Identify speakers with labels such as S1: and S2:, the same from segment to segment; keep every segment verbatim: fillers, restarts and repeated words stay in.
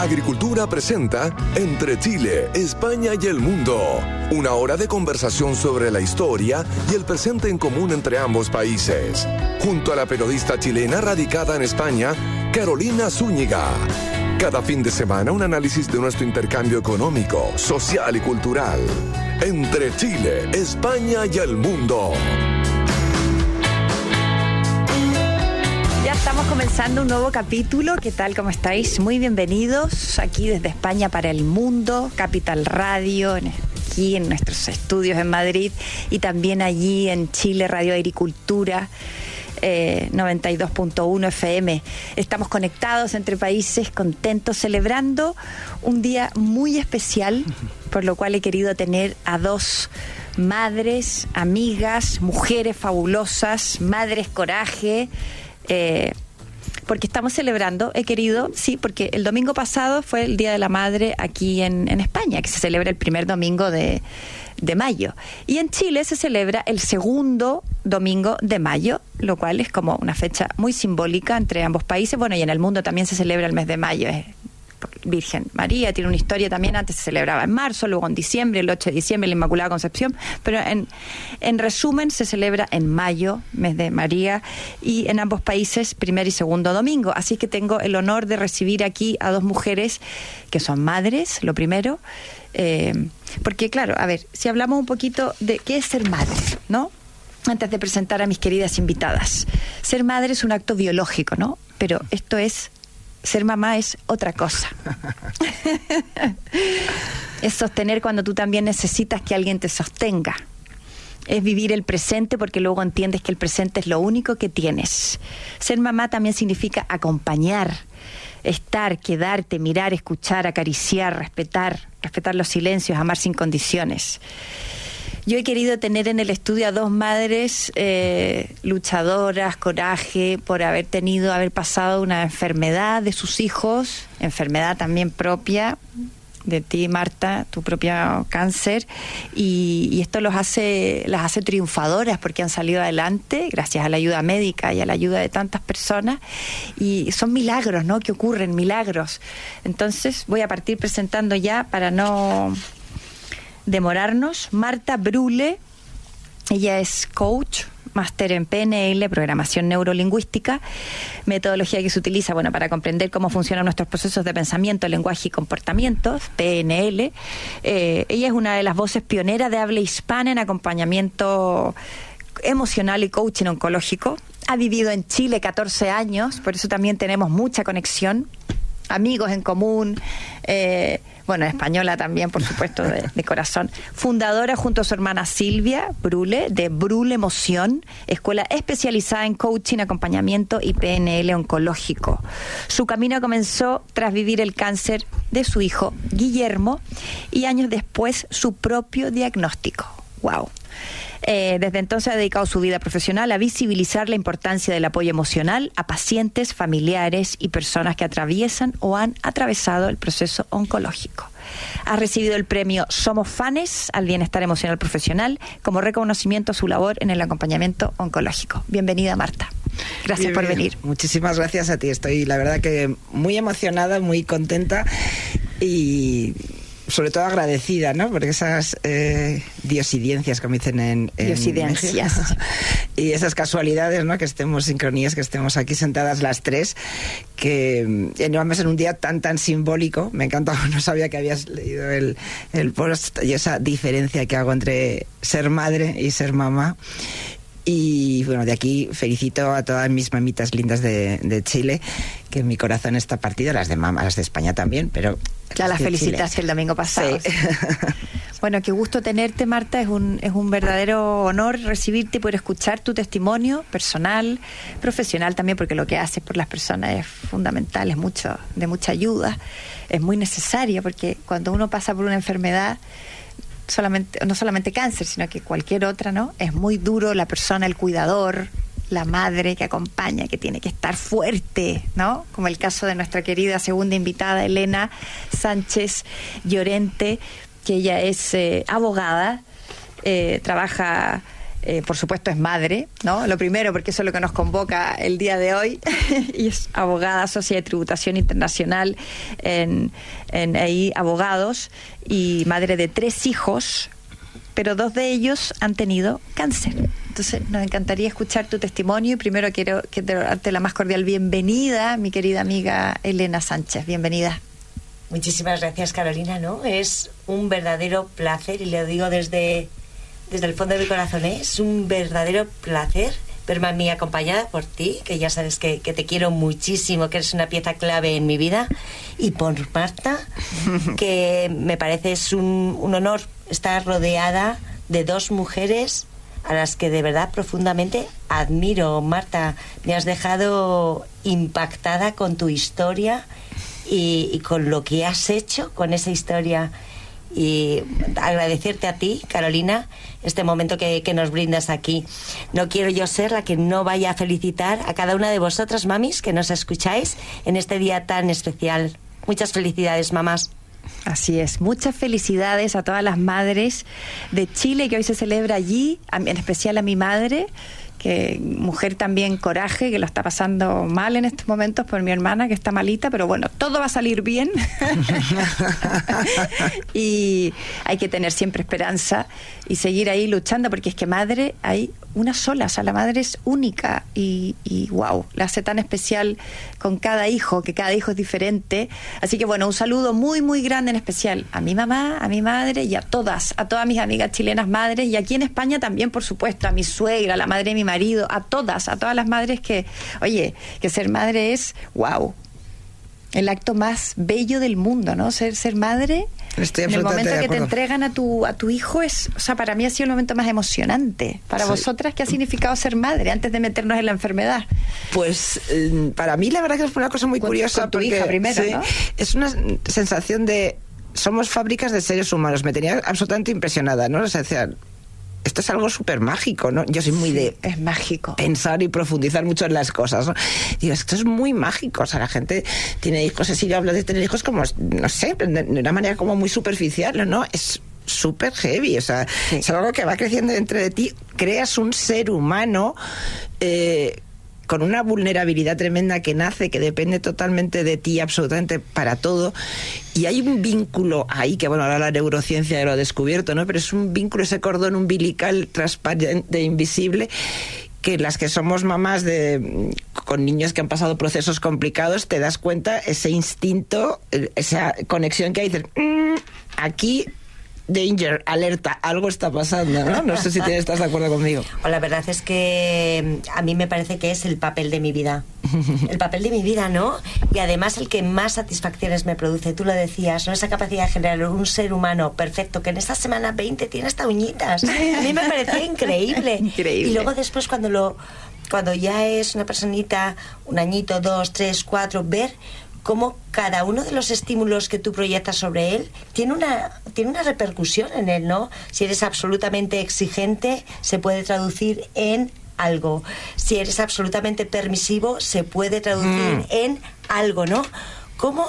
S1: Agricultura presenta Entre Chile, España y el Mundo. Una hora de conversación sobre la historia y el presente en común entre ambos países. Junto a la periodista chilena radicada en España, Carolina Zúñiga. Cada fin de semana un análisis de nuestro intercambio económico, social y cultural. Entre Chile, España y el Mundo.
S2: Ya estamos comenzando un nuevo capítulo. ¿Qué tal? ¿Cómo estáis? Muy bienvenidos aquí desde España para el Mundo, Capital Radio, aquí en nuestros estudios en Madrid y también allí en Chile, Radio Agricultura. Eh, noventa y dos punto uno F M. Estamos conectados entre países, contentos, celebrando un día muy especial, por lo cual he querido tener a dos madres, amigas, mujeres fabulosas, madres coraje, eh, porque estamos celebrando, he querido, sí, porque el domingo pasado fue el Día de la Madre aquí en, en España, que se celebra el primer domingo de, de mayo. Y en Chile se celebra el segundo domingo de mayo, lo cual es como una fecha muy simbólica entre ambos países. Bueno, y en el mundo también se celebra el mes de mayo. Es Virgen María, tiene una historia también. Antes se celebraba en marzo, luego en diciembre, el ocho de diciembre, la Inmaculada Concepción. Pero en, en resumen, se celebra en mayo, mes de María, y en ambos países, primer y segundo domingo. Así que tengo el honor de recibir aquí a dos mujeres que son madres, lo primero. Eh, porque, claro, a ver, si hablamos un poquito de qué es ser madre, ¿no? Antes de presentar a mis queridas invitadas. Ser madre es un acto biológico, ¿no? Pero esto es... Ser mamá es otra cosa. Es sostener cuando tú también necesitas que alguien te sostenga. Es vivir el presente porque luego entiendes que el presente es lo único que tienes. Ser mamá también significa acompañar, estar, quedarte, mirar, escuchar, acariciar, respetar, respetar los silencios, amar sin condiciones. Yo he querido tener en el estudio a dos madres eh, luchadoras, coraje, por haber tenido, haber pasado una enfermedad de sus hijos, enfermedad también propia de ti, Marta, tu propio cáncer, y, y esto los hace, las hace triunfadoras porque han salido adelante gracias a la ayuda médica y a la ayuda de tantas personas, y son milagros, ¿no?, que ocurren, milagros. Entonces voy a partir presentando ya para no... demorarnos. Marta Brule, ella es coach, máster en P N L, programación neurolingüística, metodología que se utiliza, bueno, para comprender cómo funcionan nuestros procesos de pensamiento, lenguaje y comportamientos, P N L. Eh, ella es una de las voces pioneras de habla hispana en acompañamiento emocional y coaching oncológico. Ha vivido en Chile catorce años, por eso también tenemos mucha conexión, amigos en común, eh, bueno, española también, por supuesto, de, de corazón. Fundadora junto a su hermana Silvia Brule, de Brule Emoción, escuela especializada en coaching, acompañamiento y P N L oncológico. Su camino comenzó tras vivir el cáncer de su hijo Guillermo y años después su propio diagnóstico. ¡Wow! Eh, desde entonces ha dedicado su vida profesional a visibilizar la importancia del apoyo emocional a pacientes, familiares y personas que atraviesan o han atravesado el proceso oncológico. Ha recibido el premio Somos Fanes al Bienestar Emocional Profesional como reconocimiento a su labor en el acompañamiento oncológico. Bienvenida, Marta. Gracias bien, por bien. venir.
S3: Muchísimas gracias a ti. Estoy, la verdad, que muy emocionada, muy contenta y... sobre todo agradecida, ¿no? Porque esas eh, diosidencias, como dicen en, en
S2: diosidencias
S3: México, y esas casualidades, ¿no? Que estemos sincronías, que estemos aquí sentadas las tres, que eh, vamos en un día tan tan simbólico. Me encanta, no sabía que habías leído el, el post y esa diferencia que hago entre ser madre y ser mamá. Y bueno, de aquí felicito a todas mis mamitas lindas de, de Chile, que en mi corazón está partido, las de mamá, las de España también, pero...
S2: Ya las felicitaste el domingo pasado.
S3: Sí.
S2: Bueno, qué gusto tenerte, Marta, es un, es un verdadero honor recibirte y poder escuchar tu testimonio personal, profesional también, porque lo que haces por las personas es fundamental, es mucho, de mucha ayuda, es muy necesario, porque cuando uno pasa por una enfermedad... solamente, no solamente cáncer, sino que cualquier otra, ¿no? Es muy duro la persona, el cuidador, la madre que acompaña, que tiene que estar fuerte, ¿no? Como el caso de nuestra querida segunda invitada, Elena Sánchez Llorente, que ella es eh, abogada, eh, trabaja eh, por supuesto es madre, ¿no? Lo primero, porque eso es lo que nos convoca el día de hoy, y es abogada, socia de tributación internacional en, en A I Abogados, y madre de tres hijos, pero dos de ellos han tenido cáncer. Entonces nos encantaría escuchar tu testimonio, y primero quiero que te darte la más cordial bienvenida, mi querida amiga Elena Sánchez. Bienvenida.
S4: Muchísimas gracias, Carolina, ¿no? Es un verdadero placer, y lo digo desde, desde el fondo de mi corazón, ¿eh? Es un verdadero placer verme a mí acompañada por ti, que ya sabes que, que te quiero muchísimo, que eres una pieza clave en mi vida, y por Marta, que me parece es un, un honor estar rodeada de dos mujeres a las que de verdad profundamente admiro. Marta, me has dejado impactada con tu historia y, y con lo que has hecho con esa historia, y agradecerte a ti, Carolina, este momento que, que nos brindas aquí. No quiero yo ser la que no vaya a felicitar a cada una de vosotras, mamis, que nos escucháis en este día tan especial. Muchas felicidades, mamás.
S2: Así es, muchas felicidades a todas las madres de Chile que hoy se celebra allí, en especial a mi madre, que mujer también coraje, que lo está pasando mal en estos momentos por mi hermana, que está malita, pero bueno, todo va a salir bien. Y hay que tener siempre esperanza y seguir ahí luchando, porque es que madre hay una sola, o sea, la madre es única, y, y wow, la hace tan especial con cada hijo, que cada hijo es diferente. Así que bueno, un saludo muy muy grande en especial a mi mamá, a mi madre y a todas, a todas mis amigas chilenas madres, y aquí en España también, por supuesto, a mi suegra, a la madre de mi marido, a todas, a todas las madres que, oye, que ser madre es wow, el acto más bello del mundo, ¿no? Ser ser madre.
S3: Estoy
S2: en el momento
S3: de
S2: que te
S3: acuerdo.
S2: entregan a tu a tu hijo es, o sea, para mí ha sido el momento más emocionante. Para
S3: Sí.
S2: vosotras, ¿qué ha significado ser madre antes de meternos en la enfermedad?
S3: Pues eh, para mí la verdad que fue una cosa muy
S2: Con-
S3: curiosa,
S2: con tu
S3: porque
S2: hija primero,
S3: sí,
S2: ¿no?
S3: es una sensación de somos fábricas de seres humanos. Me tenía absolutamente impresionada, ¿no? O sea, decía, esto es algo súper mágico, ¿no? Yo soy muy de
S2: Es mágico.
S3: pensar y profundizar mucho en las cosas, ¿no? Digo, esto es muy mágico. O sea, la gente tiene hijos, así, yo hablo de tener hijos como, no sé, de una manera como muy superficial, ¿no? Es súper heavy, o sea,
S2: Sí.
S3: es algo que va creciendo dentro de ti, creas un ser humano eh, con una vulnerabilidad tremenda que nace, que depende totalmente de ti, absolutamente para todo, y hay un vínculo ahí, que bueno, ahora la neurociencia ya lo ha descubierto, ¿no? Pero es un vínculo, ese cordón umbilical transparente, invisible, que las que somos mamás de con niños que han pasado procesos complicados, te das cuenta ese instinto, esa conexión que hay, dices, mmm, aquí danger, alerta, algo está pasando, ¿no? No sé si te, estás de acuerdo conmigo.
S4: O la verdad es que a mí me parece que es el papel de mi vida. El papel de mi vida, ¿no? Y además el que más satisfacciones me produce. Tú lo decías, ¿no? Esa capacidad de generar un ser humano perfecto que en esta semana veinte tiene hasta uñitas. A mí me parece increíble.
S2: Increíble.
S4: Y luego después cuando lo cuando ya es una personita, un añito, dos, tres, cuatro, ver cómo cada uno de los estímulos que tú proyectas sobre él tiene una, tiene una repercusión en él, ¿no? Si eres absolutamente exigente, se puede traducir en algo. Si eres absolutamente permisivo, se puede traducir mm. en algo, ¿no? Cómo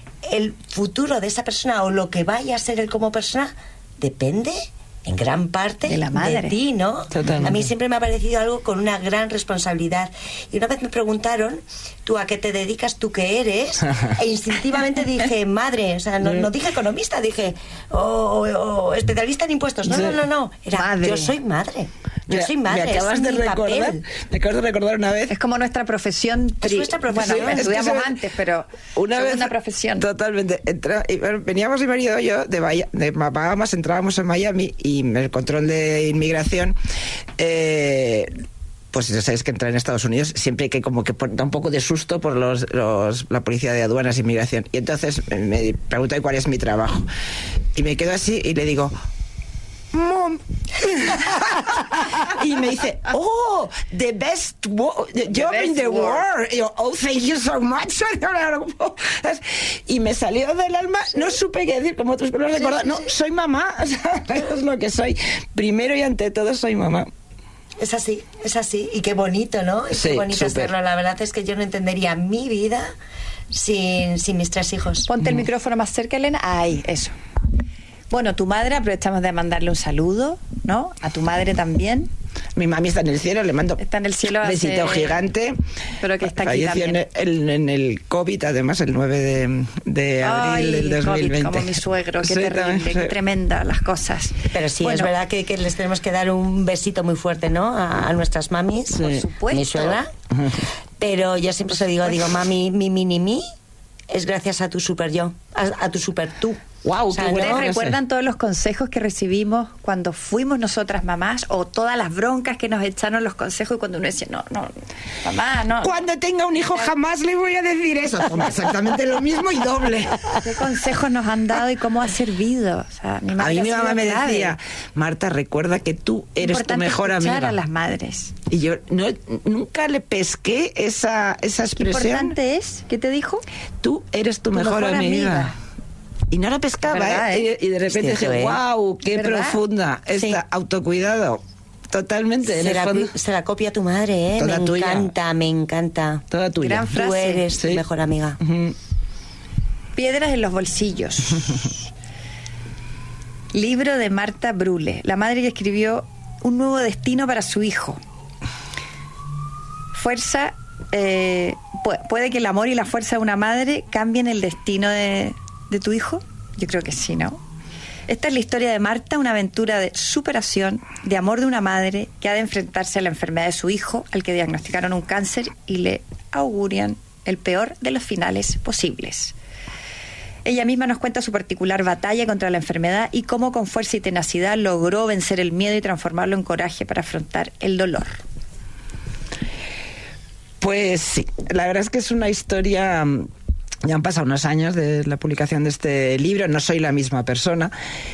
S4: el futuro de esa persona o lo que vaya a ser él como persona depende en gran parte
S2: de la madre,
S4: de ti, ¿no?
S3: Totalmente.
S4: A mí siempre me ha parecido algo con una gran responsabilidad. Y una vez me preguntaron, ¿tú a qué te dedicas, tú qué eres? E instintivamente dije, madre, o sea, no, no dije economista, dije, o oh, oh, oh, especialista en impuestos. No, no, no, no. Era,
S2: madre.
S4: yo soy madre. Yo
S3: Mira,
S4: soy madre.
S3: Me acabas
S4: es
S3: de
S4: mi
S3: recordar,
S4: papel.
S3: me acabas de recordar una vez.
S2: Es como nuestra profesión.
S4: Es nuestra profesión.
S2: Bueno,
S4: Es que
S2: estudiamos
S3: se-
S2: antes, pero
S3: una vez
S2: segunda profesión.
S3: Totalmente. Entra- y, bueno, veníamos mi marido y yo de, Bahía- de Bahamas, entrábamos en Miami y el control de inmigración, eh, pues ya sabéis que entrar en Estados Unidos siempre hay que como que pon- da un poco de susto por los, los la policía de aduanas e inmigración. Y entonces me, me pregunta cuál es mi trabajo. Y me quedo así y le digo, Mom. Y me dice, oh, the best wo- the job
S2: best
S3: in the
S2: world.
S3: world. Y yo, oh, thank you so much. Y me salió del alma, no supe qué decir, como tú lo has recordado. No, soy mamá. O sea, es lo que soy. Primero y ante todo soy mamá.
S4: Es así, es así. Y qué bonito, ¿no? Y
S3: Sí,
S4: qué bonito
S3: súper.
S4: hacerlo. La verdad es que yo no entendería mi vida sin, sin mis tres hijos.
S2: Ponte el micrófono más cerca, Elena. Ahí, eso. Bueno, tu madre, aprovechamos de mandarle un saludo, ¿no? A tu madre también.
S3: Mi mami está en el cielo, le mando
S2: está en el cielo
S3: un besito
S2: hace...
S3: gigante.
S2: Pero que está aquí
S3: Falleció
S2: también.
S3: En el, en el COVID, además, el nueve de, de abril
S2: Ay,
S3: del dos mil veinte.
S2: COVID, como mi suegro, qué
S3: Sí,
S2: terrible,
S3: también,
S2: qué
S3: sí.
S2: tremenda las cosas.
S4: Pero sí,
S2: Bueno,
S4: es verdad que, que les tenemos que dar un besito muy fuerte, ¿no? A, a nuestras mamis.
S3: Sí.
S2: Por supuesto.
S4: Mi suegra. Pero yo siempre se digo, digo, mami, mi mini mí es gracias a tu super yo, a, a tu super tú.
S3: Guau,
S4: O sea,
S3: qué bueno.
S2: ¿Ustedes
S3: no sé.
S2: recuerdan todos los consejos que recibimos cuando fuimos nosotras mamás? O todas las broncas que nos echaron los consejos y cuando uno decía, no, no, mamá, no.
S3: Cuando tenga un hijo jamás le voy a decir eso. Toma exactamente lo mismo y doble.
S2: ¿Qué consejos nos han dado y cómo ha servido? O sea, mi
S3: A
S2: madre
S3: mí
S2: ha
S3: mi
S2: sido
S3: mamá me
S2: clave.
S3: decía, Marta, recuerda que tú eres tu
S2: Importante
S3: mejor
S2: escuchar
S3: amiga.
S2: a las madres.
S3: Y yo no, nunca le pesqué esa, esa
S2: Qué
S3: expresión.
S2: importante es, ¿qué te dijo?
S3: Tú eres tu,
S2: Tu
S3: mejor,
S2: mejor
S3: amiga.
S2: amiga.
S3: Y no la pescaba,
S2: ¿Verdad,
S3: ¿eh?
S2: eh?
S3: Y, y de repente
S4: Es cierto,
S3: dije,
S4: ¿eh?
S3: wow, qué
S2: ¿Verdad?
S3: profunda
S4: Sí.
S3: esta autocuidado. Totalmente. En
S4: Se
S3: el
S4: la,
S3: fondo,
S4: se la copia tu madre, ¿eh?
S3: Toda
S4: me
S3: tuya.
S4: encanta, me encanta.
S3: toda tuya.
S2: Gran frase.
S4: Tú eres
S3: Sí.
S4: tu mejor amiga.
S3: Ujú.
S2: Piedras en los bolsillos. Libro de Marta Brule, la madre que escribió un nuevo destino para su hijo. Fuerza, eh, pu- ¿puede que el amor y la fuerza de una madre cambien el destino de, de tu hijo? Yo creo que sí, ¿no? Esta es la historia de Marta, una aventura de superación, de amor de una madre que ha de enfrentarse a la enfermedad de su hijo, al que diagnosticaron un cáncer y le augurian el peor de los finales posibles. Ella misma nos cuenta su particular batalla contra la enfermedad y cómo con fuerza y tenacidad logró vencer el miedo y transformarlo en coraje para afrontar el dolor.
S3: Pues sí, la verdad es que es una historia... mm, Ya han pasado unos años de la publicación de este libro, no soy la misma persona.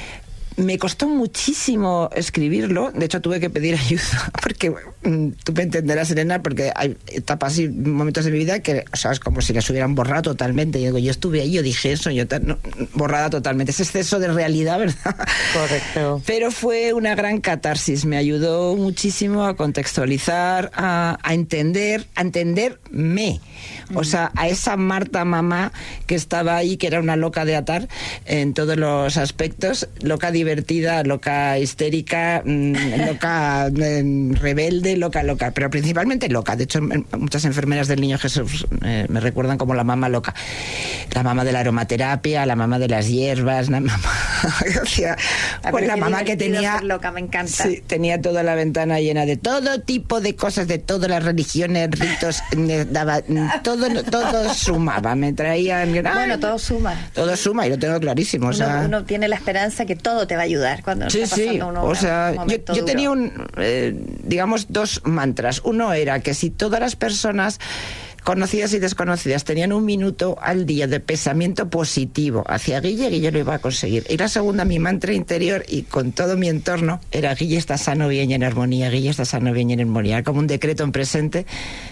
S3: Me costó muchísimo escribirlo, de hecho tuve que pedir ayuda, porque mm, tú me entenderás, Elena, porque hay etapas y momentos de mi vida que, o sea, es como si las hubieran borrado totalmente. Yo digo, yo estuve ahí, yo dije eso, yo ta- no, borrada totalmente. Ese exceso de realidad, ¿verdad?
S4: Correcto.
S3: Pero fue una gran catarsis, me ayudó muchísimo a contextualizar, a, a entender, a entenderme. O sea, a esa Marta mamá que estaba ahí, que era una loca de atar en todos los aspectos, loca divertida, loca histérica, mmm, loca eh, rebelde, loca, loca, pero principalmente loca. De hecho, muchas enfermeras del Niño Jesús eh, me recuerdan como la mamá loca. La mamá de la aromaterapia, la mamá de las hierbas, la mamá... o sea, pues la mamá que tenía...
S2: Ser loca, me encanta.
S3: Sí, tenía toda la ventana llena de todo tipo de cosas, de todas las religiones, ritos, me daba, todo, todo sumaba, me traían...
S2: Bueno, todo suma.
S3: Todo suma y lo tengo clarísimo. O
S2: Uno,
S3: sea,
S2: uno tiene la esperanza que todo te va a ayudar cuando
S3: sí,
S2: está
S3: sí,
S2: pasando uno
S3: o sea,
S2: un
S3: yo,
S2: momento
S3: yo
S2: duro.
S3: tenía un, eh, digamos, dos mantras. Uno era que si todas las personas conocidas y desconocidas tenían un minuto al día de pensamiento positivo hacia Guille, Guille lo iba a conseguir. Y la segunda, mi mantra interior y con todo mi entorno, era Guille está sano, bien y en armonía, Guille está sano, bien y en armonía. Era como un decreto en presente.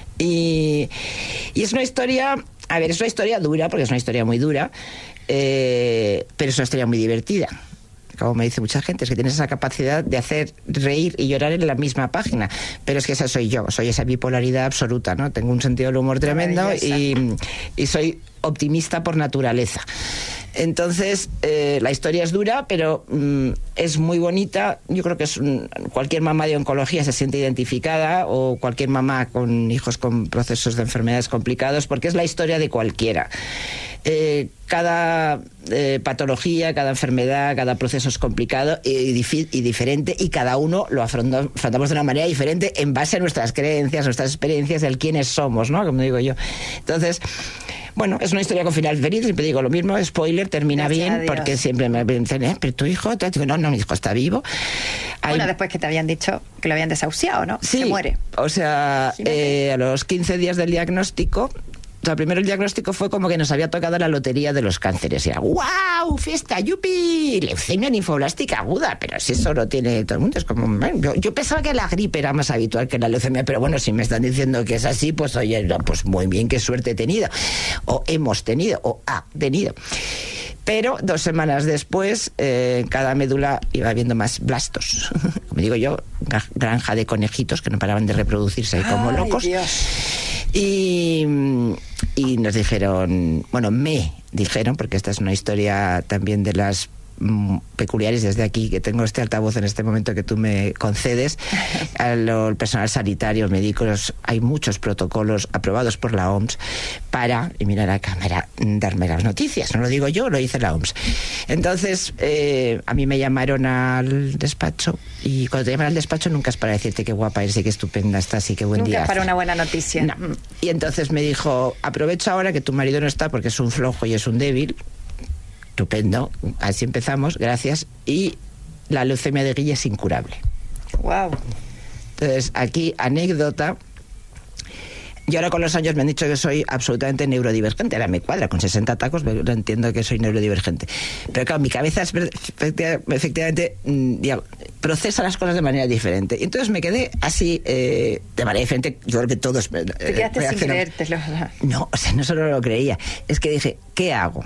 S3: Y, y es una historia, a ver, es una historia dura, porque es una historia muy dura, eh, pero es una historia muy divertida. Como me dice mucha gente, es que tienes esa capacidad de hacer reír y llorar en la misma página. Pero es que esa soy yo, soy esa bipolaridad absoluta, ¿no? Tengo un sentido del humor tremendo y, y soy optimista por naturaleza. Entonces, eh, la historia es dura, pero mm, es muy bonita. Yo creo que es un, cualquier mamá de oncología se siente identificada, o cualquier mamá con hijos con procesos de enfermedades complicados, porque es la historia de cualquiera. Eh, cada eh, patología, cada enfermedad, cada proceso es complicado y, y, y diferente, y cada uno lo afrontamos, afrontamos de una manera diferente en base a nuestras creencias, nuestras experiencias, del quiénes somos, ¿no? Como digo yo. Entonces, bueno, es una historia con final feliz, siempre digo lo mismo, spoiler, termina
S2: Gracias
S3: bien, porque siempre me dicen, ¿eh? ¿Pero tu hijo? Te digo, no, no, mi hijo está vivo. Hay...
S2: Bueno, después que te habían dicho que lo habían desahuciado, ¿no?
S3: Sí,
S2: se muere.
S3: O sea, eh, a los quince días del diagnóstico, o sea, primero el diagnóstico fue como que nos había tocado la lotería de los cánceres. Y era, ¡guau! ¡Fiesta! ¡Yupi! Leucemia linfoblástica aguda. Pero si eso lo tiene todo el mundo, es como... Yo, yo pensaba que la gripe era más habitual que la leucemia, pero bueno, si me están diciendo que es así, pues oye, no, pues muy bien, qué suerte he tenido. O hemos tenido, o ha tenido. Pero dos semanas después, eh, en cada médula iba habiendo más blastos. Como digo yo, granja de conejitos que no paraban de reproducirse ahí como
S2: Ay,
S3: locos.
S2: Dios.
S3: Y, y nos dijeron, bueno, me dijeron, porque esta es una historia también de las mm, peculiares desde aquí, que tengo este altavoz en este momento que tú me concedes. El personal sanitario, médicos, hay muchos protocolos aprobados por la O M S para, y mira la cámara, darme las noticias. No lo digo yo, lo dice la O M S. Entonces, eh, a mí me llamaron al despacho, y cuando te llaman al despacho nunca es para decirte qué guapa eres y qué estupenda estás y qué buen
S2: Nunca
S3: día
S2: es para
S3: hace.
S2: una buena noticia.
S3: No. Y entonces me dijo, aprovecha ahora que tu marido no está porque es un flojo y es un débil. Estupendo, así empezamos, gracias. Y la leucemia de Guille es incurable.
S2: Wow.
S3: Entonces, aquí, anécdota. Yo ahora con los años me han dicho que soy absolutamente neurodivergente. Ahora me cuadra, con sesenta tacos, pero no entiendo que soy neurodivergente. Pero claro, mi cabeza es efectivamente, digamos, procesa las cosas de manera diferente. Y entonces me quedé así, eh, de manera diferente. Yo creo que todos...
S2: Te quedaste sin creértelo.
S3: No, o sea, no solo lo creía. Es que dije, ¿qué hago?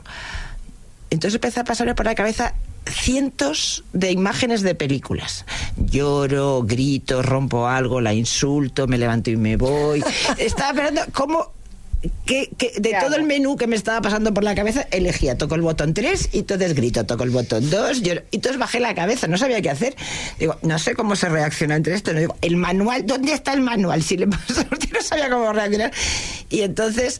S3: Entonces empecé a pasarme por la cabeza cientos de imágenes de películas. Lloro, grito, rompo algo, la insulto, me levanto y me voy. Estaba esperando cómo... Que, que de todo el menú que me estaba pasando por la cabeza, elegía, toco el botón tres y entonces grito, toco el botón dos, lloro, y entonces bajé la cabeza, no sabía qué hacer. Digo, no sé cómo se reacciona entre esto. No digo, el manual, ¿dónde está el manual? Si le paso, no sabía cómo reaccionar. Y entonces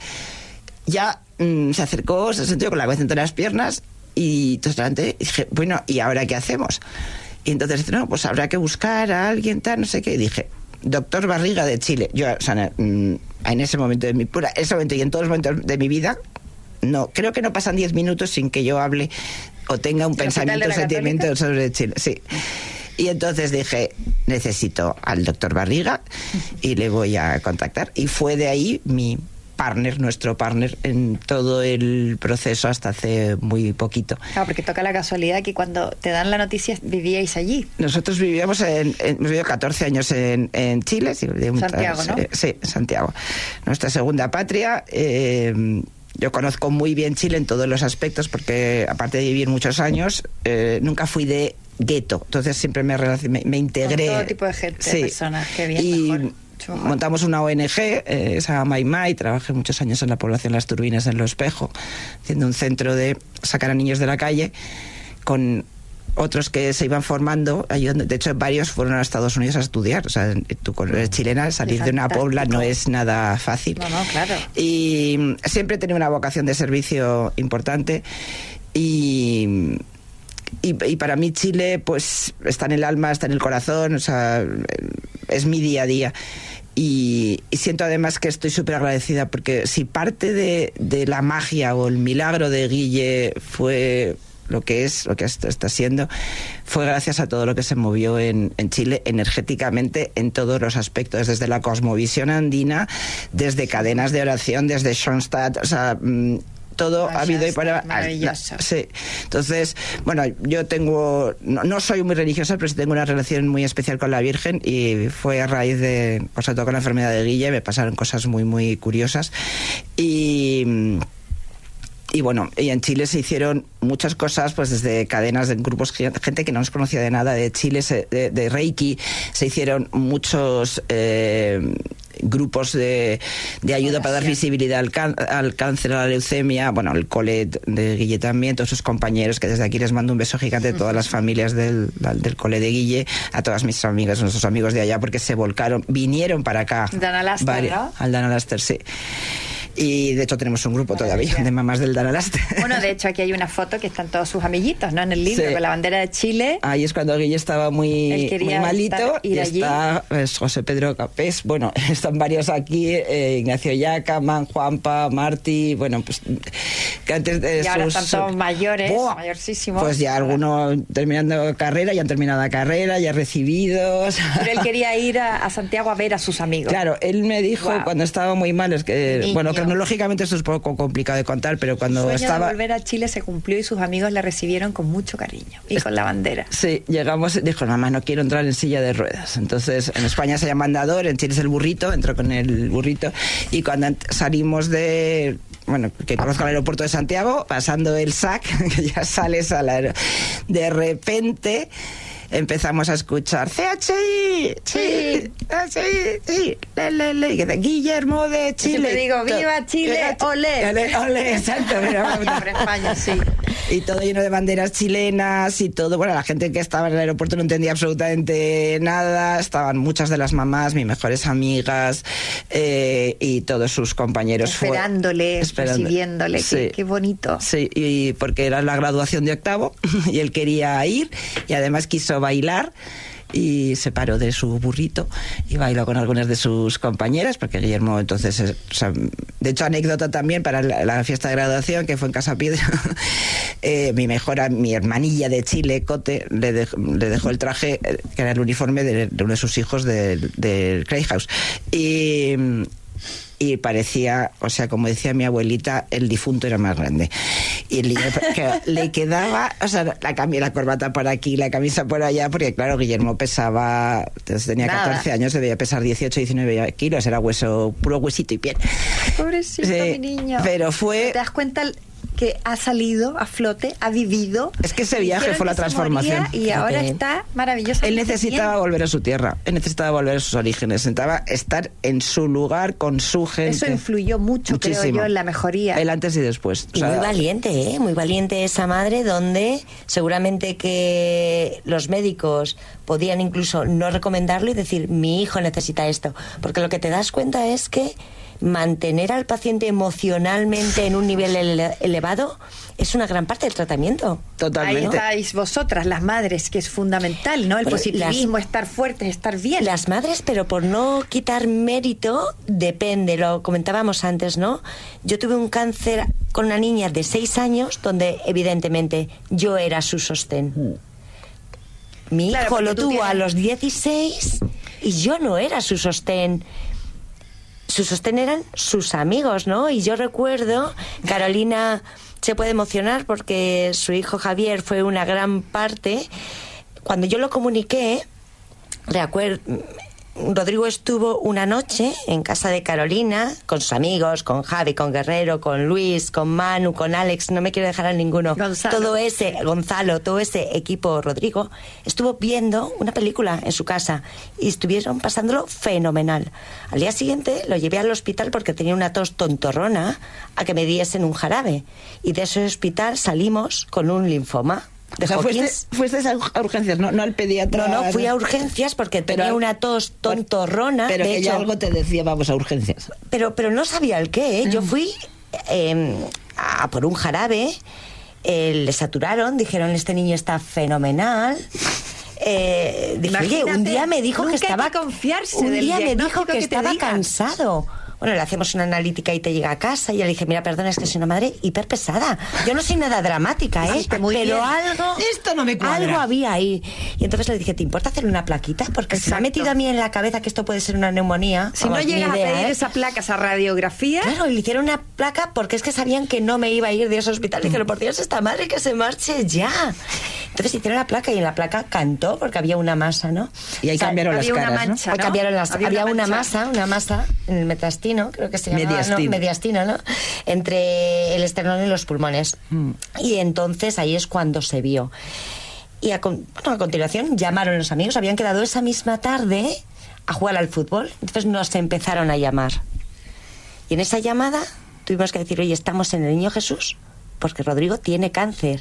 S3: ya mmm, se acercó, se sentó con la cabeza entre las piernas. Y entonces delante dije, bueno, ¿y ahora qué hacemos? Y entonces, no, pues habrá que buscar a alguien, tal, no sé qué. Y dije, doctor Barriga de Chile. Yo, o sea, en ese momento de mi pura, ese momento y en todos los momentos de mi vida, no, creo que no pasan diez minutos sin que yo hable o tenga un pensamiento, sentimiento sobre Chile. Sí. Y entonces dije, necesito al doctor Barriga y le voy a contactar. Y fue de ahí mi partner, nuestro partner en todo el proceso hasta hace muy poquito.
S2: Claro, porque toca la casualidad que cuando te dan la noticia vivíais allí. Nosotros
S3: vivíamos en, en hemos vivido catorce años en, en Chile.
S2: Santiago, ¿no?
S3: Sí, Santiago. Nuestra segunda patria. Eh, yo conozco muy bien Chile en todos los aspectos porque aparte de vivir muchos años, eh, nunca fui de gueto. Entonces siempre me, me, me integré.
S2: Con todo tipo de gente, sí. Personas, que bien,
S3: y,
S2: mejor.
S3: Montamos una O N G, eh, se llama Maimai, trabajé muchos años en la población Las Turbinas en Lo Espejo, haciendo un centro de sacar a niños de la calle, con otros que se iban formando, ayudando. De hecho, varios fueron a Estados Unidos a estudiar. O sea, tú cuando eres chilena, salir de una pobla no es nada fácil.
S2: No, no, claro.
S3: Y siempre he tenido una vocación de servicio importante y... Y, y para mí Chile pues está en el alma, está en el corazón, o sea, es mi día a día. Y, y siento además que estoy súper agradecida porque si parte de, de la magia o el milagro de Guille fue lo que es, lo que está siendo, fue gracias a todo lo que se movió en, en Chile energéticamente en todos los aspectos, desde la cosmovisión andina, desde cadenas de oración, desde Schoenstatt, o sea... Mmm, todo ha habido y para
S2: maravilloso.
S3: Sí. Entonces, bueno, yo tengo no, no soy muy religiosa, pero sí tengo una relación muy especial con la Virgen y fue a raíz de, o sea, todo con la enfermedad de Guille, me pasaron cosas muy muy curiosas y Y bueno, y en Chile se hicieron muchas cosas, pues desde cadenas de grupos, gente que no nos conocía de nada de Chile, se, de, de Reiki, se hicieron muchos eh, grupos de, de ayuda para dar visibilidad al, can, al cáncer, a la leucemia, bueno, el cole de Guille también, todos sus compañeros, que desde aquí les mando un beso gigante a todas las familias del, del cole de Guille, a todas mis amigas, nuestros amigos de allá, porque se volcaron, vinieron para acá.
S2: Dana Laster,
S3: vale,
S2: ¿no?
S3: Al Dana Laster, sí. Y de hecho tenemos un grupo todavía de mamás del Dana Laster.
S2: Bueno, de hecho aquí hay una foto que están todos sus amiguitos, ¿no? En el libro, sí, con la bandera de Chile.
S3: Ahí es cuando Guille estaba muy, muy malito. Y
S2: allí.
S3: Está pues, José Pedro Capés, bueno, están varios aquí, eh, Ignacio Yacaman, Juanpa, Martí, bueno, pues que antes de
S2: y
S3: sus...
S2: ahora están todos mayores,
S3: ¡Buah!
S2: mayorísimos.
S3: Pues ya algunos terminando carrera, ya han terminado la carrera, ya recibidos.
S2: Pero él quería ir a, a Santiago a ver a sus amigos.
S3: Claro, él me dijo, wow, cuando estaba muy mal, es que,
S2: Niño.
S3: bueno, cronológicamente esto es un poco complicado de contar, pero cuando
S2: Su sueño
S3: estaba...
S2: de volver a Chile se cumplió y sus amigos le recibieron con mucho cariño y con la bandera.
S3: Sí, llegamos, dijo, mamá, no quiero entrar en silla de ruedas. Entonces, en España se llama andador, en Chile es el burrito, entró con el burrito, y cuando salimos de... Bueno, que conozco el aeropuerto de Santiago, pasando el S A C, que ya sales al aeropuerto, de repente empezamos a escuchar C H I, sí, C H I, sí, le, le, le, de Guillermo de Chile.
S2: Yo te digo, viva Chile, olé.
S3: Olé, olé, exacto.
S2: Mira, España, sí.
S3: y todo lleno de banderas chilenas y todo. Bueno, la gente que estaba en el aeropuerto no entendía absolutamente nada. Estaban muchas de las mamás, mis mejores amigas eh, y todos sus compañeros.
S2: Esperándole,
S3: Esperando.
S2: recibiéndole.
S3: Sí.
S2: Qué, qué bonito.
S3: Sí, y porque era la graduación de octavo y él quería ir y además quiso bailar. Y se paró de su burrito y bailó con algunas de sus compañeras, porque Guillermo entonces, es, o sea, de hecho anécdota también para la, la fiesta de graduación que fue en Casa Piedra, eh, mi mejor, mi hermanilla de Chile, Cote, le, de, le dejó el traje, que era el uniforme de, de uno de sus hijos del de Craig House, y y parecía, o sea, como decía mi abuelita, el difunto era más grande. Y el niño que le quedaba, o sea, la, cami la corbata por aquí, la camisa por allá, porque claro, Guillermo pesaba, entonces tenía Nada. catorce años, debía pesar dieciocho, diecinueve kilos, era hueso, puro huesito y piel.
S2: Pobrecito, sí, mi niño.
S3: Pero fue...
S2: ¿Te das cuenta que ha salido a flote, ha vivido?
S3: Es que ese viaje fue la transformación.
S2: Y ahora está maravilloso.
S3: Él necesitaba bien. volver a su tierra, él necesitaba volver a sus orígenes, necesitaba estar en su lugar, con su gente.
S2: Eso influyó mucho, Muchísimo. creo yo, en la mejoría.
S3: El antes y después.
S4: Y o sea, muy valiente, ¿eh? Muy valiente esa madre, donde seguramente que los médicos podían incluso no recomendarlo y decir, mi hijo necesita esto. Porque lo que te das cuenta es que mantener al paciente emocionalmente en un nivel ele elevado es una gran parte del tratamiento.
S3: Totalmente.
S2: Ahí estáis vosotras, las madres, que es fundamental, ¿no? El pero positivismo, las, estar fuertes, estar bien.
S4: Las madres, pero por no quitar mérito, depende, lo comentábamos antes, ¿no? Yo tuve un cáncer con una niña de seis años donde evidentemente yo era su sostén. Mm. Mi claro, hijo lo tuvo tienes... a los dieciséis y yo no era su sostén. Su sostén eran sus amigos, ¿no? Y yo recuerdo, Carolina se puede emocionar porque su hijo Javier fue una gran parte. Cuando yo lo comuniqué, recuerdo, Rodrigo estuvo una noche en casa de Carolina con sus amigos, con Javi, con Guerrero, con Luis, con Manu, con Alex, no me quiero dejar a ninguno.
S2: Gonzalo.
S4: Todo ese, Gonzalo, todo ese equipo, Rodrigo, estuvo viendo una película en su casa y estuvieron pasándolo fenomenal. Al día siguiente lo llevé al hospital porque tenía una tos tontorrona a que me diesen un jarabe. Y de ese hospital salimos con un linfoma.
S3: De o sea, fuiste, fuiste a urgencias, no, no al pediatra.
S4: No, no, fui a urgencias porque pero, tenía una tos tontorrona.
S3: Pero
S4: de
S3: que
S4: hecho,
S3: ya algo te decía, vamos a urgencias.
S4: Pero, pero no sabía el qué, ¿eh? Mm. Yo fui eh, a por un jarabe, eh, le saturaron, dijeron, este niño está fenomenal. Eh, dije, oye, un día me dijo que estaba...
S2: Que confiarse
S4: un
S2: del
S4: día me dijo que,
S2: que
S4: estaba cansado. Bueno, le hacemos una analítica y te llega a casa y yo le dije, mira, perdona, es que soy una madre hiper pesada. Yo no soy nada dramática, ¿eh?
S2: Sí, muy
S4: pero
S2: bien.
S4: algo...
S3: Esto no me cuadra.
S4: Algo había ahí. Y entonces le dije, ¿te importa hacer una plaquita? Porque Exacto. se me ha metido a mí en la cabeza que esto puede ser una neumonía.
S2: Si Vamos, no llegas idea, a pedir ¿eh? esa placa, esa radiografía...
S4: Claro, y le hicieron una placa porque es que sabían que no me iba a ir de ese hospital. Le dijeron, por Dios, esta madre que se marche ya. Entonces hicieron la placa y en la placa cantó porque había una masa, ¿no?
S3: Y ahí
S4: o sea,
S3: cambiaron las
S2: había
S3: caras,
S2: una mancha,
S3: ¿no?
S2: ¿no?
S4: Cambiaron las, había,
S2: había
S4: una,
S2: una,
S4: una masa, una masa en el metastino, creo que se llama.
S3: Mediastino.
S4: No, mediastino, ¿no? Entre el esternón y los pulmones. Mm. Y entonces ahí es cuando se vio. Y a, bueno, a continuación llamaron los amigos, habían quedado esa misma tarde a jugar al fútbol. Entonces nos empezaron a llamar. Y en esa llamada tuvimos que decir, oye, estamos en el Niño Jesús porque Rodrigo tiene cáncer.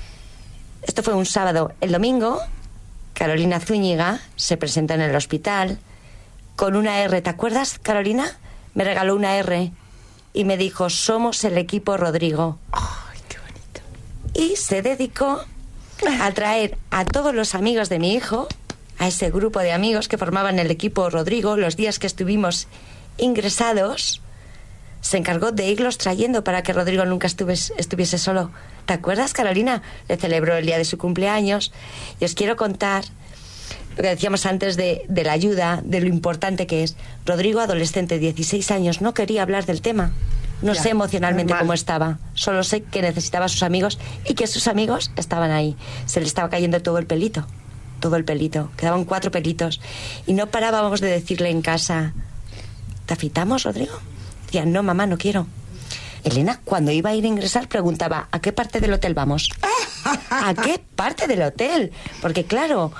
S4: Esto fue un sábado. El domingo, Carolina Zúñiga se presentó en el hospital con una R. ¿Te acuerdas, Carolina? Me regaló una R y me dijo, somos el equipo Rodrigo.
S3: ¡Ay, qué bonito!
S4: Y se dedicó a traer a todos los amigos de mi hijo, a ese grupo de amigos que formaban el equipo Rodrigo, los días que estuvimos ingresados, se encargó de irlos trayendo para que Rodrigo nunca estuviese, estuviese solo. ¿Te acuerdas, Carolina? Le celebró el día de su cumpleaños. Y os quiero contar lo que decíamos antes de, de la ayuda, de lo importante que es. Rodrigo, adolescente, dieciséis años, no quería hablar del tema. No ya, sé emocionalmente normal. Cómo estaba. Solo sé que necesitaba a sus amigos y que sus amigos estaban ahí. Se le estaba cayendo todo el pelito. Todo el pelito. Quedaban cuatro pelitos. Y no parábamos de decirle en casa, ¿te afeitamos, Rodrigo? Decía, no, mamá, no quiero. Elena, cuando iba a ir a ingresar, preguntaba, ¿a qué parte del hotel vamos? ¿A qué parte del hotel? Porque, claro...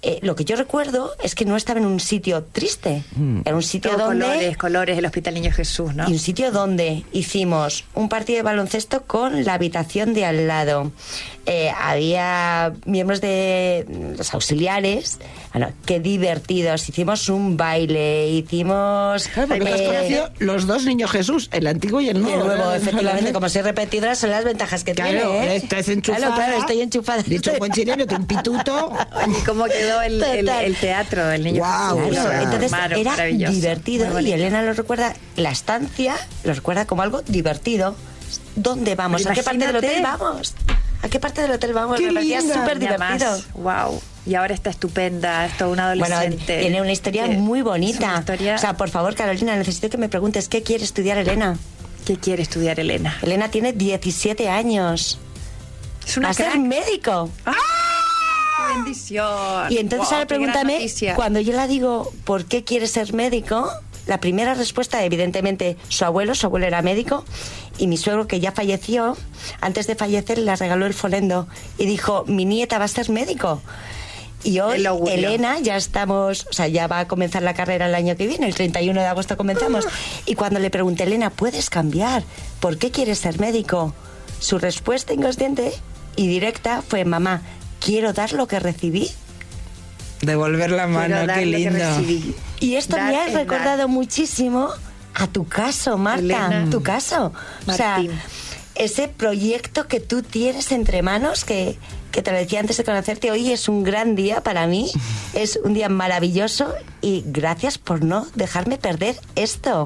S4: eh, lo que yo recuerdo es que no estaba en un sitio triste, mm. era un sitio
S2: Todo
S4: donde...
S2: colores, colores, el Hospital Niño Jesús, ¿no?
S4: Y un sitio donde hicimos un partido de baloncesto con la habitación de al lado. Eh, había miembros de los auxiliares, bueno, qué divertidos, hicimos un baile, hicimos...
S3: Claro, porque
S4: eh,
S3: has conocido los dos Niños Jesús, el antiguo y el nuevo.
S4: El nuevo,
S3: ¿verdad?
S4: efectivamente, como soy repetidora, son las ventajas que
S3: claro,
S4: tiene, ¿eh?
S3: Estás enchufada.
S4: Claro, claro, estoy enchufada.
S3: Dicho buen chileno, un pituto.
S2: ¿Y cómo quedó el, el, el teatro del Niño
S3: wow,
S2: Jesús?
S4: Claro,
S3: o sea,
S4: entonces
S2: Maro,
S4: era divertido y Elena lo recuerda, la estancia lo recuerda como algo divertido. ¿Dónde vamos?
S2: Pero
S4: ¿A qué parte del hotel vamos? ¿A qué parte del hotel vamos?
S3: Qué
S4: Me parecía
S3: linda.
S4: súper divertido.
S2: Wow. Y ahora está estupenda, es toda una adolescente.
S4: Bueno, tiene una historia
S2: ¿Qué?
S4: muy
S2: Es
S4: bonita.
S2: una historia...
S4: O sea, por favor, Carolina, necesito que me preguntes, ¿qué quiere estudiar Elena?
S2: ¿Qué quiere estudiar Elena?
S4: Elena tiene diecisiete años.
S2: Es una
S4: Va a ser
S2: crack.
S4: médico.
S2: ¡Ah! ¡Qué bendición!
S4: Y entonces
S2: Wow,
S4: ahora
S2: qué gran
S4: pregúntame,
S2: noticia.
S4: cuando yo la digo, ¿por qué quiere ser médico? La primera respuesta, evidentemente, su abuelo, su abuelo era médico, y mi suegro, que ya falleció, antes de fallecer le regaló el folendo y dijo, mi nieta va a ser médico. Y hoy, Elena, ya estamos, o sea, ya va a comenzar la carrera el año que viene, el treinta y uno de agosto comenzamos. Y cuando le pregunté, Elena, ¿puedes cambiar? ¿Por qué quieres ser médico? Su respuesta inconsciente y directa fue, mamá, quiero dar lo que recibí.
S3: Devolver la mano, qué lindo.
S4: Y esto
S2: Dar
S4: me ha
S2: es
S4: recordado
S2: dar.
S4: muchísimo a tu caso, Marta,
S2: Elena.
S4: tu caso. O sea,
S2: Martín.
S4: ese proyecto que tú tienes entre manos, que, que te lo decía antes de conocerte, hoy es un gran día para mí, es un día maravilloso y gracias por no dejarme perder esto.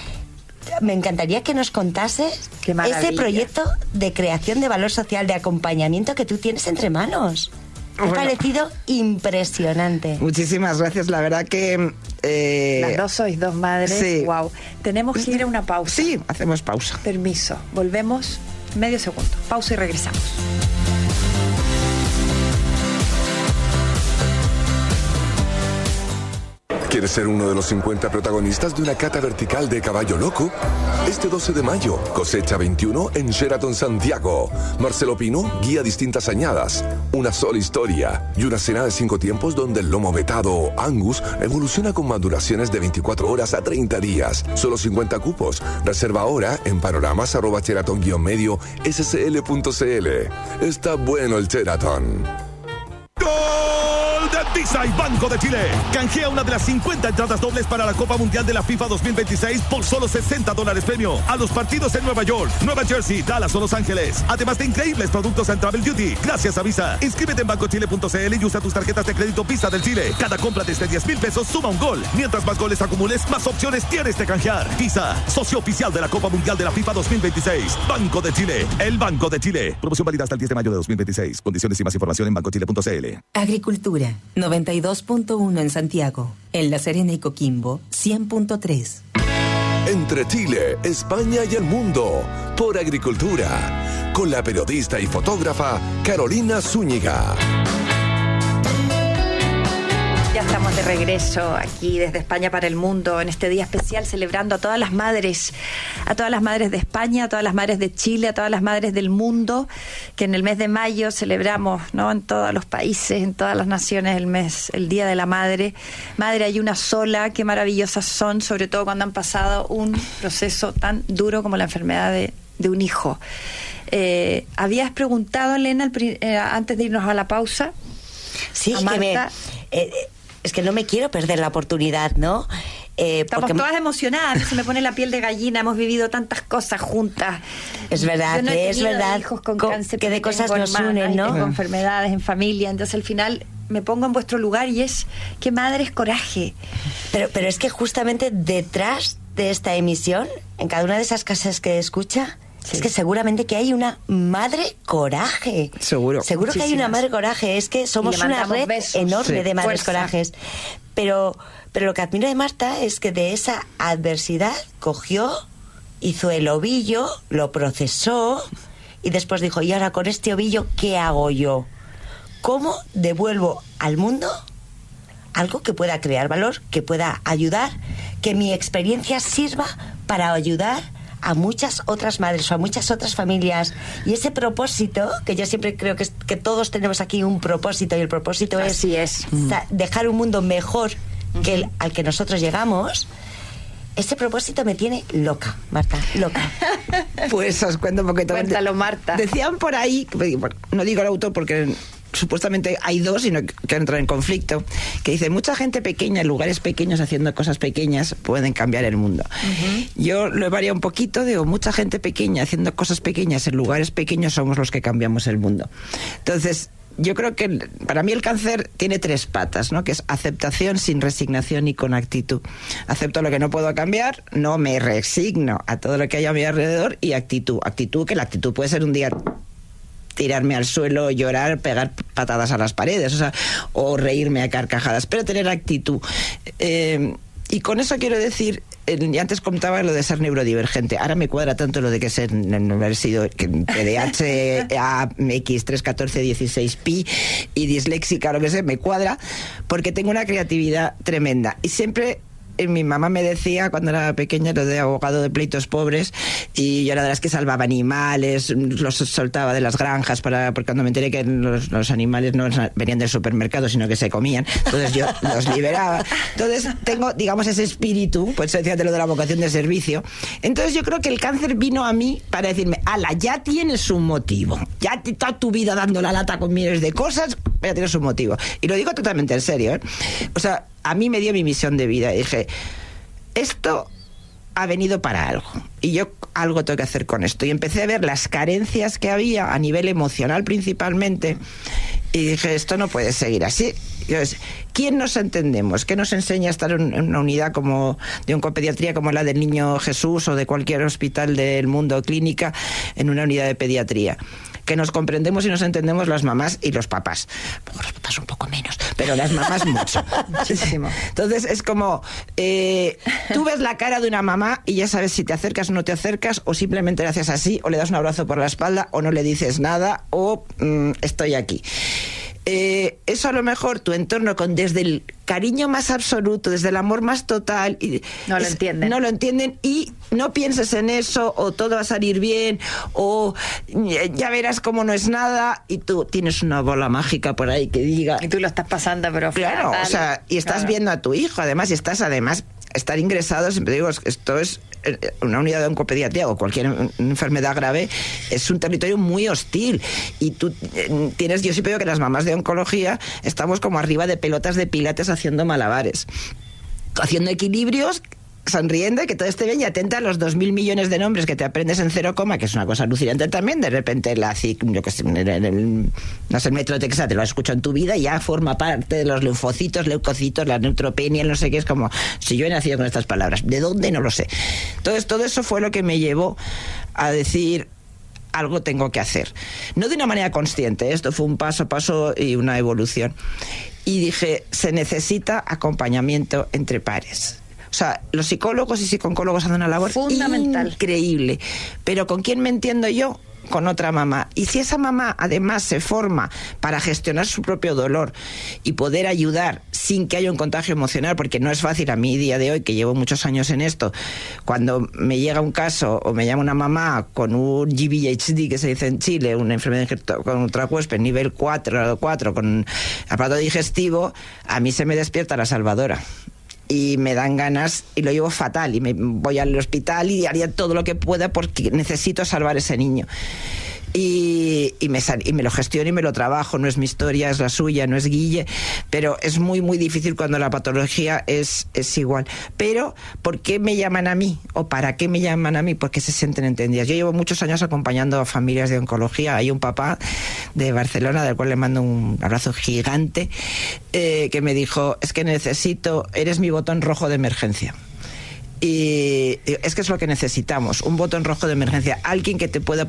S4: Me encantaría que nos contases
S2: Qué maravilla.
S4: ese proyecto de creación de valor social, de acompañamiento que tú tienes entre manos. Me ha
S3: Bueno.
S4: parecido impresionante.
S3: Muchísimas gracias, la verdad que... Eh,
S2: Las dos sois dos madres.
S3: sí.
S2: Wow. Tenemos que ir a una pausa.
S3: Sí, hacemos pausa.
S2: Permiso. Volvemos medio segundo. Pausa y regresamos.
S1: ¿Quieres ser uno de los cincuenta protagonistas de una cata vertical de Caballo Loco? Este doce de mayo, cosecha veintiuno en Sheraton Santiago. Marcelo Pino guía distintas añadas, una sola historia y una cena de cinco tiempos donde el lomo vetado Angus evoluciona con maduraciones de veinticuatro horas a treinta días. Solo cincuenta cupos. Reserva ahora en panoramas arroba sheraton guion medio scl punto cl. Está bueno el Sheraton.
S5: ¡Gol de Visa y Banco de Chile! Canjea una de las cincuenta entradas dobles para la Copa Mundial de la FIFA dos mil veintiséis por solo sesenta dólares premio a los partidos en Nueva York, Nueva Jersey, Dallas o Los Ángeles. Además de increíbles productos en Travel Duty. Gracias a Visa. Inscríbete en bancochile punto cl y usa tus tarjetas de crédito Visa del Chile. Cada compra desde diez mil pesos suma un gol. Mientras más goles acumules, más opciones tienes de canjear. Visa, socio oficial de la Copa Mundial de la FIFA dos mil veintiséis. Banco de Chile, el Banco de Chile. Promoción válida hasta el diez de mayo de dos mil veintiséis. Condiciones y más información en bancochile punto cl.
S6: Agricultura, noventa y dos punto uno en Santiago. En La Serena y Coquimbo, cien punto tres.
S1: Entre Chile, España y el mundo, por Agricultura, con la periodista y fotógrafa Carolina Zúñiga.
S2: Ya estamos de regreso aquí desde España para el mundo en este día especial celebrando a todas las madres, a todas las madres de España, a todas las madres de Chile, a todas las madres del mundo, que en el mes de mayo celebramos, ¿no? En todos los países, en todas las naciones el mes, el Día de la Madre. Madre hay una sola, qué maravillosas son, sobre todo cuando han pasado un proceso tan duro como la enfermedad de, de un hijo. Eh, habías preguntado, Elena, el pri- eh, antes de irnos a la pausa.
S4: Sí,
S2: a
S4: que me,
S2: Marta.
S4: eh, es que no me quiero perder la oportunidad, ¿no? Eh,
S2: Estamos
S4: porque
S2: todas emocionadas, a mí se me pone la piel de gallina, hemos vivido tantas cosas juntas.
S4: Es verdad,
S2: Yo no he
S4: que es
S2: tenido
S4: verdad
S2: hijos con
S4: co-
S2: cáncer,
S4: que de
S2: pero
S4: cosas
S2: tengo
S4: nos
S2: hermanas
S4: unen,
S2: y
S4: ¿no?
S2: tengo enfermedades en familia, entonces al final me pongo en vuestro lugar y es, qué madre es coraje.
S4: Pero, pero es que justamente detrás de esta emisión, en cada una de esas casas que escucha,
S2: Sí.
S4: es que seguramente que hay una madre coraje.
S3: Seguro.
S4: Seguro que hay una
S2: Muchísimas.
S4: madre coraje. Es que somos
S2: Y le
S4: una
S2: mandamos
S4: red
S2: besos.
S4: enorme
S3: Sí.
S4: de madres
S2: Fuerza.
S4: corajes. Pero, pero lo que admiro de Marta es que de esa adversidad cogió, hizo el ovillo, lo procesó y después dijo, y ahora con este ovillo, ¿qué hago yo? ¿Cómo devuelvo al mundo algo que pueda crear valor, que pueda ayudar, que mi experiencia sirva para ayudar a muchas otras madres o a muchas otras familias. Y ese propósito, que yo siempre creo que, es, que todos tenemos aquí un propósito, y el propósito
S2: Así
S4: es,
S2: es.
S4: dejar un mundo mejor que el, al que nosotros llegamos. Ese propósito me tiene loca, Marta, loca.
S3: Pues os cuento un poquito.
S2: Cuéntalo, Marta.
S3: Decían por ahí, no digo el autor porque supuestamente hay dos y no quiero entrar en conflicto, que dice, mucha gente pequeña en lugares pequeños haciendo cosas pequeñas pueden cambiar el mundo. Uh-huh. Yo lo he variado un poquito, digo, mucha gente pequeña haciendo cosas pequeñas en lugares pequeños somos los que cambiamos el mundo. Entonces, yo creo que para mí el cáncer tiene tres patas, ¿no? Que es aceptación sin resignación y con actitud. Acepto lo que no puedo cambiar, no me resigno a todo lo que hay a mi alrededor, y actitud. Actitud, que la actitud puede ser un día tirarme al suelo, llorar, pegar patadas a las paredes, o sea, o reírme a carcajadas, pero tener actitud. Eh, y con eso quiero decir, eh, antes contaba lo de ser neurodivergente, ahora me cuadra tanto lo de que ser, no haber sido T D A H, A X tres catorce dieciséis pi y disléxica, lo que sea, me cuadra, porque tengo una creatividad tremenda. Y siempre mi mamá me decía cuando era pequeña lo de abogado de pleitos pobres, y yo era de las que salvaba animales, los soltaba de las granjas, para porque cuando me enteré que los, los animales no venían del supermercado sino que se comían, entonces yo los liberaba. Entonces tengo, digamos, ese espíritu, pues decía de lo de la vocación de servicio. Entonces yo creo que el cáncer vino a mí para decirme, ala, ya tienes un motivo, ya toda tu vida dando la lata con miles de cosas, ya tienes un motivo. Y lo digo totalmente en serio, ¿eh? O sea, a mí me dio mi misión de vida y dije, esto ha venido para algo y yo algo tengo que hacer con esto. Y empecé a ver las carencias que había a nivel emocional principalmente, y dije, esto no puede seguir así. Entonces, ¿quién nos entendemos? ¿Qué nos enseña a estar en una unidad como de oncopediatría como la del Niño Jesús o de cualquier hospital del mundo o clínica en una unidad de pediatría? Que nos comprendemos y nos entendemos las mamás y los papás. Los papás un poco menos, pero las mamás mucho.
S2: Muchísimo.
S3: Entonces es como, eh, tú ves la cara de una mamá y ya sabes si te acercas o no te acercas, o simplemente le haces así, o le das un abrazo por la espalda, o no le dices nada, o mmm, estoy aquí. Eh, eso a lo mejor tu entorno, con desde el cariño más absoluto, desde el amor más total, y
S2: no lo
S3: es,
S2: entienden.
S3: No lo entienden, y no pienses en eso, o todo va a salir bien, o ya verás cómo no es nada, y tú tienes una bola mágica por ahí que diga.
S2: Y tú lo estás pasando, pero
S3: claro,
S2: fatal.
S3: O sea, y estás
S2: claro.
S3: viendo a tu hijo, además, y estás además estar ingresado, siempre digo, esto es una unidad de oncopediatría o cualquier enfermedad grave, es un territorio muy hostil, y tú eh, tienes, yo siempre digo que las mamás de oncología estamos como arriba de pelotas de pilates haciendo malabares, haciendo equilibrios, sonriendo y que todo esté bien, y atenta a los dos mil millones de nombres que te aprendes en cero coma, que es una cosa alucinante también. De repente la yo que sé, el, el, no sé, el metrotexate te lo has escuchado en tu vida y ya forma parte de los linfocitos, leucocitos, la neutropenia, no sé qué, es como si yo he nacido con estas palabras. ¿De dónde? No lo sé. Entonces todo eso fue lo que me llevó a decir, algo tengo que hacer. No de una manera consciente, esto fue un paso a paso y una evolución. Y dije, se necesita acompañamiento entre pares. O sea, los psicólogos y psicooncólogos hacen una labor
S2: fundamental,
S3: increíble. Pero ¿con quién me entiendo yo? Con otra mamá. Y si esa mamá además se forma para gestionar su propio dolor y poder ayudar sin que haya un contagio emocional, porque no es fácil a mí día de hoy, que llevo muchos años en esto, cuando me llega un caso o me llama una mamá con un G V H D, que se dice en Chile, una enfermedad con ultracuespe nivel cuatro, grado cuatro, con aparato digestivo, a mí se me despierta la salvadora. Y me dan ganas y lo llevo fatal y me voy al hospital y haría todo lo que pueda porque necesito salvar a ese niño. Y, y, me sal, y me lo gestiono y me lo trabajo. No es mi historia, es la suya, no es Guille, pero es muy muy difícil cuando la patología es, es igual. Pero ¿por qué me llaman a mí? ¿O para qué me llaman a mí? Porque se sienten entendidas. Yo llevo muchos años acompañando a familias de oncología. Hay un papá de Barcelona, del cual le mando un abrazo gigante, eh, que me dijo, es que necesito, eres mi botón rojo de emergencia. Y es que es lo que necesitamos, un botón rojo de emergencia, alguien que te pueda, porque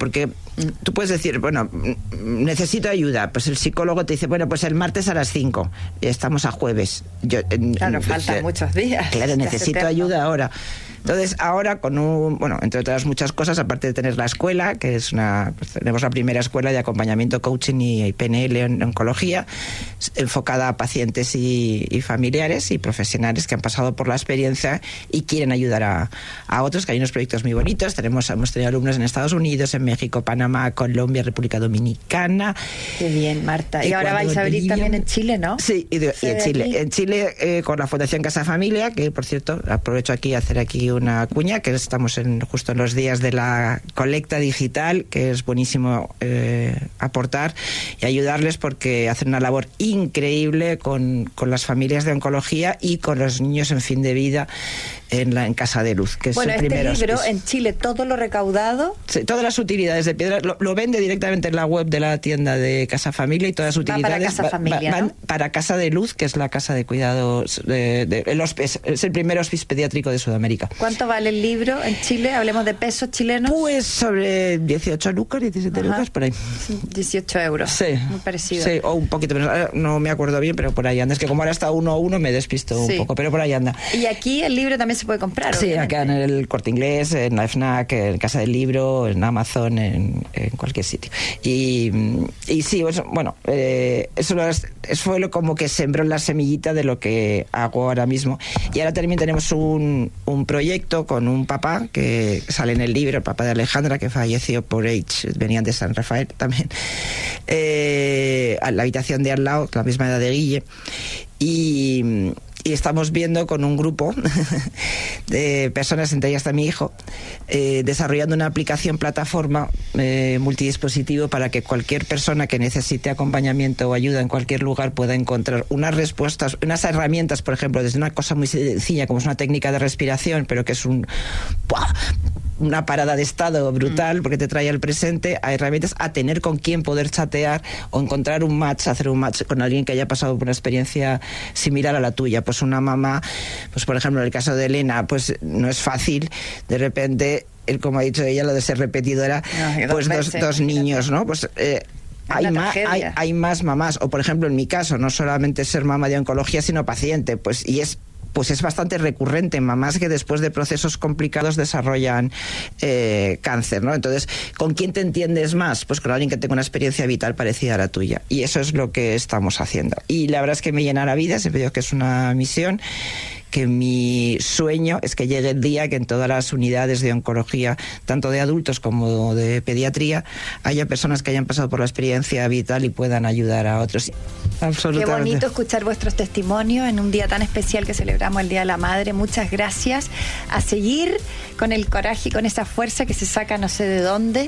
S3: tú puedes decir, bueno, necesito ayuda. Pues el psicólogo te dice, bueno, pues el martes a las cinco. Estamos a jueves. Yo,
S2: claro, en, faltan eh, muchos días.
S3: Claro, necesito ayuda ahora. Entonces, ahora con un, bueno, entre otras muchas cosas, aparte de tener la escuela, que es una, pues tenemos la primera escuela de acompañamiento, coaching y P N L en oncología, enfocada a pacientes y, y familiares y profesionales que han pasado por la experiencia y quieren ayudar a, a otros, que hay unos proyectos muy bonitos. Tenemos, hemos tenido alumnos en Estados Unidos, en México, Panamá, Colombia, República Dominicana.
S2: Qué bien, Marta. Y ahora vais a abrir también en Chile, ¿no?
S3: Sí, y, de, y en Chile. Aquí? En Chile, eh, con la Fundación Casa Familia, que por cierto, aprovecho aquí a hacer aquí una cuña, que estamos en, justo en los días de la colecta digital, que es buenísimo eh, aportar y ayudarles, porque hacen una labor increíble con, con las familias de oncología y con los niños en fin de vida en, la, en Casa de Luz, que es
S2: bueno,
S3: el primer
S2: este libro,
S3: hospicio.
S2: En Chile, todo lo recaudado...
S3: Sí, todas las utilidades de piedra, lo, lo vende directamente en la web de la tienda de Casa Familia, y todas las utilidades
S2: para Casa
S3: va,
S2: Familia,
S3: va, van
S2: ¿no?
S3: para Casa de Luz, que es la casa de cuidados, de, de, el hospice, es el primer hospice pediátrico de Sudamérica.
S2: ¿Cuánto vale el libro en Chile? Hablemos de pesos chilenos.
S3: Pues sobre dieciocho lucas, diecisiete Ajá. lucas, por ahí.
S2: dieciocho euros.
S3: Sí.
S2: Muy parecido.
S3: Sí, o un poquito menos. No me acuerdo bien, pero por ahí anda. Es que como ahora está uno a uno, me despisto sí. un poco, pero por ahí anda.
S2: Y aquí el libro también se puede comprar,
S3: Sí,
S2: obviamente.
S3: acá en el Corte Inglés, en la FNAC, en Casa del Libro, en Amazon, en, en cualquier sitio. Y, y sí, pues, bueno, eh, eso, lo, eso fue lo como que sembró la semillita de lo que hago ahora mismo. Y ahora también tenemos un, un proyecto con un papá que sale en el libro, el papá de Alejandra, que falleció por AIDS, venían de San Rafael también, eh, a la habitación de al lado, la misma edad de Guille, y... y estamos viendo con un grupo de personas, entre ellas está mi hijo, eh, desarrollando una aplicación plataforma eh, multidispositivo para que cualquier persona que necesite acompañamiento o ayuda en cualquier lugar pueda encontrar unas respuestas, unas herramientas, por ejemplo, desde una cosa muy sencilla como es una técnica de respiración, pero que es un... ¡buah! Una parada de estado brutal porque te trae al presente, a herramientas, a tener con quién poder chatear o encontrar un match, hacer un match con alguien que haya pasado por una experiencia similar a la tuya. Pues una mamá, pues por ejemplo en el caso de Elena, pues no es fácil, de repente, él, como ha dicho ella, lo de ser repetidora, no, pues dos, veces, dos niños, ¿no? Pues eh, Hay más, hay, hay más mamás, o por ejemplo en mi caso, no solamente ser mamá de oncología, sino paciente, pues y es pues es bastante recurrente, mamás que después de procesos complicados desarrollan eh, cáncer, ¿no? Entonces, ¿con quién te entiendes más? Pues con alguien que tenga una experiencia vital parecida a la tuya. Y eso es lo que estamos haciendo. Y la verdad es que me llena la vida, siempre digo que es una misión, que mi sueño es que llegue el día que en todas las unidades de oncología, tanto de adultos como de pediatría, haya personas que hayan pasado por la experiencia vital y puedan ayudar a otros. Absolutamente.
S2: Qué bonito escuchar vuestros testimonios en un día tan especial que celebramos el Día de la Madre. Muchas gracias. A seguir con el coraje y con esa fuerza que se saca no sé de dónde.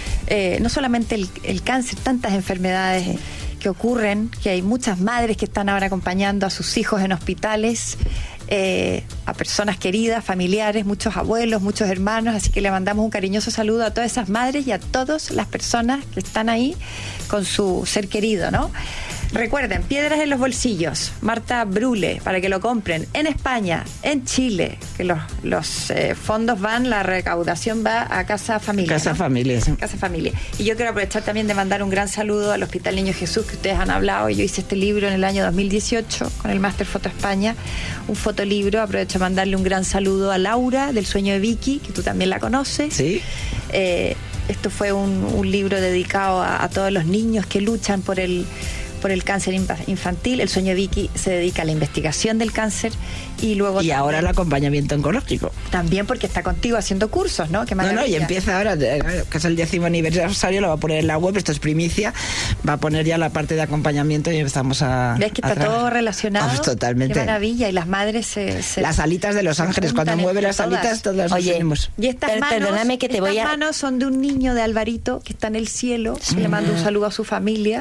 S2: Eh, no solamente el, el cáncer, tantas enfermedades que ocurren, que hay muchas madres que están ahora acompañando a sus hijos en hospitales, eh, a personas queridas, familiares, muchos abuelos, muchos hermanos, así que le mandamos un cariñoso saludo a todas esas madres y a todas las personas que están ahí con su ser querido, ¿no? Recuerden, Piedras en los bolsillos, Marta Brule, para que lo compren en España, en Chile, que los, los eh, fondos van, la recaudación va a Casa Familia.
S3: Casa
S2: ¿no? Familia,
S3: sí.
S2: Casa Familia. Y yo quiero aprovechar también de mandar un gran saludo al Hospital Niño Jesús, que ustedes han hablado. Yo hice este libro en el año dos mil dieciocho con el Máster Foto España, un fotolibro. Aprovecho de mandarle un gran saludo a Laura, del Sueño de Vicky, que tú también la conoces.
S3: Sí.
S2: Eh, esto fue un, un libro dedicado a, a todos los niños que luchan por el por el cáncer infantil. El Sueño de Vicky se dedica a la investigación del cáncer y luego
S3: y también, ahora el acompañamiento oncológico.
S2: También porque está contigo haciendo cursos, ¿no? Qué maravilla.
S3: No, no, y empieza ahora, que es el décimo aniversario, lo va a poner en la web, esto es primicia, va a poner ya la parte de acompañamiento y empezamos a...
S2: ¿Ves que está todo relacionado?
S3: Oh, totalmente.
S2: Qué maravilla, y las madres se... se
S3: las alitas de Los Ángeles, cuando mueve las todas. alitas, todas las tenemos.
S2: Y estas
S7: per,
S2: manos,
S7: perdóname que te
S2: estas
S7: voy a...
S2: manos son de un niño de Alvarito que está en el cielo,
S3: sí.
S2: Le mando un saludo a su familia,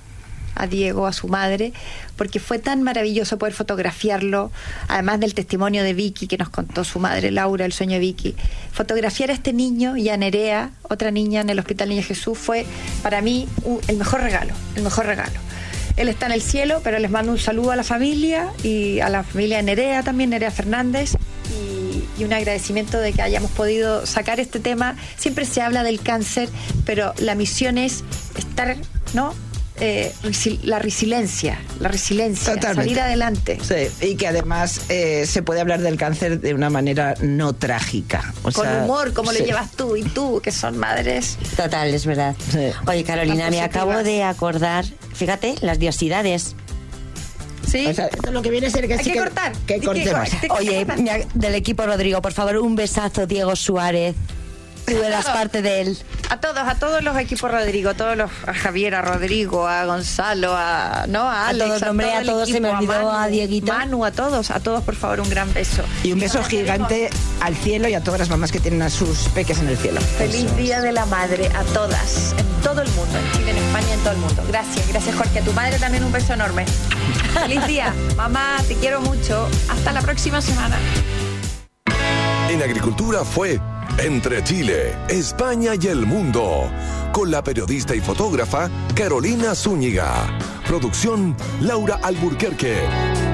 S2: a Diego, a su madre, porque fue tan maravilloso poder fotografiarlo, además del testimonio de Vicky que nos contó su madre Laura, el sueño de Vicky. Fotografiar a este niño y a Nerea, otra niña en el Hospital Niño Jesús, fue para mí uh, el mejor regalo, el mejor regalo. Él está en el cielo, pero les mando un saludo a la familia y a la familia de Nerea también, Nerea Fernández, y, y un agradecimiento de que hayamos podido sacar este tema. Siempre se habla del cáncer, pero la misión es estar, ¿no? Eh, la resiliencia, la resiliencia,
S3: Totalmente.
S2: salir adelante.
S3: Sí, y que además eh, se puede hablar del cáncer de una manera no trágica. O
S2: Con
S3: sea,
S2: humor, como
S3: sí.
S2: le llevas tú y tú, que son madres.
S7: Total, es verdad.
S3: Sí.
S7: Oye, Carolina,
S2: Más
S7: me acabo
S2: positivas.
S7: de acordar, fíjate, las diosidades.
S2: ¿Sí?
S3: O sea, esto lo que viene a ser que
S2: Hay
S3: sí
S2: que cortar.
S3: Que
S2: Hay que
S3: cortemos.
S2: cortar.
S7: Oye, mira, del equipo Rodrigo, por favor, un besazo, Diego Suárez. Tú eras parte de él.
S2: A todos, a todos los equipos Rodrigo, todos los, a Javier, a Rodrigo, a Gonzalo, a, ¿no? a Alex,
S7: todos, nombré
S2: todo
S7: a
S2: el
S7: todos, se
S2: equipo,
S7: me olvidó
S2: Manu,
S7: a Dieguito.
S2: Manu, a todos, a todos, por favor, un gran beso.
S3: Y un beso gigante al cielo y a todas las mamás que tienen a sus peques en el cielo.
S2: Feliz
S3: Eso.
S2: Día de la Madre a todas, en todo el mundo, en Chile, en España, en todo el mundo. Gracias, gracias Jorge. A tu madre también un beso enorme. Feliz día, mamá, te quiero mucho. Hasta la próxima semana.
S1: En Agricultura fue Entre Chile, España y el Mundo, con la periodista y fotógrafa Carolina Zúñiga. Producción Laura Alburquerque.